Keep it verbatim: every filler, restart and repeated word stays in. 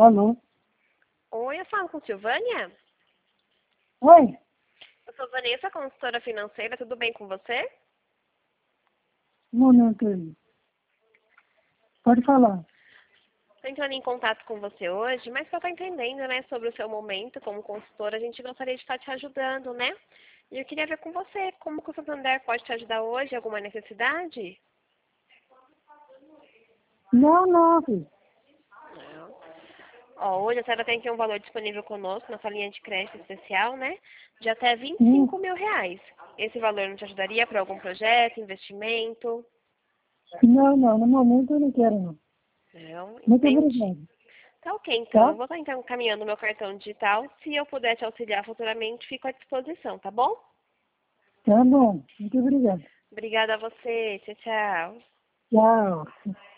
Alô? Oi, eu falo com Silvânia? Oi? Eu sou Vanessa, consultora financeira, tudo bem com você? Um momento aí. Pode falar. Estou entrando em contato com você hoje, mas para estar entendendo, né, sobre o seu momento como consultora, a gente gostaria de estar te ajudando, né? E eu queria ver com você como que o Santander pode te ajudar hoje, alguma necessidade? Não, não, filho. Não. Ó, hoje a senhora tem aqui um valor disponível conosco, nossa linha de crédito especial, né? De até vinte e Hum. cinco mil reais. Esse valor não te ajudaria para algum projeto, investimento? Não, não, no momento eu não quero, não. Não, Muito entendi. obrigado. Tá ok, então. Tá? Eu vou estar então caminhando meu cartão digital. Se eu puder te auxiliar futuramente, fico à disposição, tá bom? Tá bom. Muito obrigado. Obrigada a você. Tchau, tchau. Tchau.